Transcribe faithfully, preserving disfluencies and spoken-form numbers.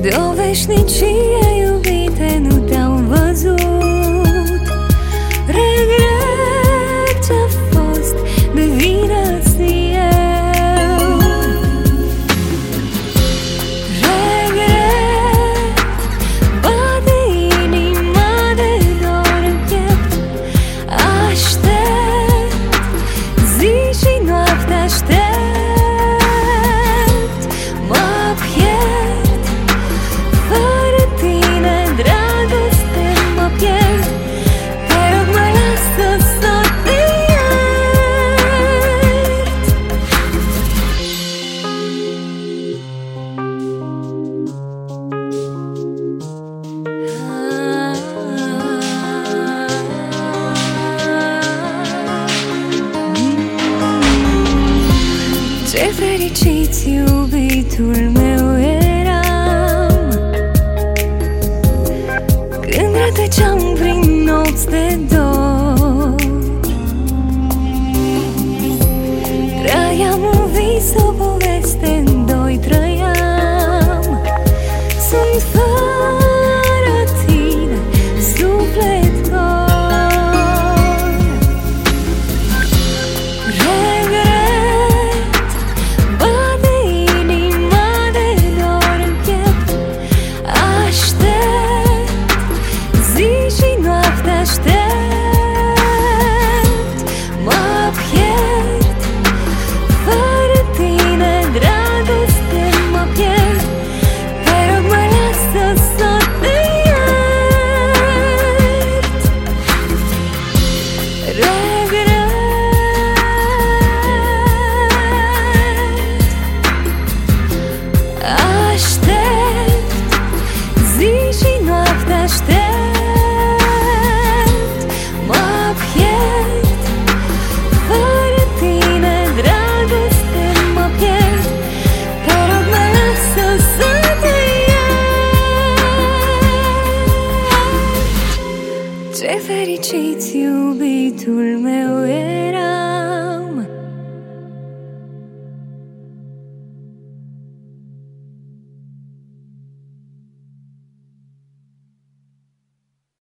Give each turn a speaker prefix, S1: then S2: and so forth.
S1: De o veșnicie, iubite, nu te-am văzut. Regret ce-a fost de vină-ți eu. Regret, bate inima de dor în piept. Aștept, zi și noapte aștept. Ce fericiți, iubitul meu, eram când rătăceam prin nopți de dor. Trăiam un vis, o poveste în doi trăiam. Sunt fără tine, suflet gol. Regret, bate inima de dor în piept. Aștept, zi și noapte aștept. Mă pierd, fără tine, dragoste, mă pierd. Te rog, mă lasă să te iert. Regret, aștept, zi și noapte aștept. Mă pierd, fără tine, dragoste, mă pierd. Te rog, mă lasă să te iert. Ce fericiți, iubitul meu,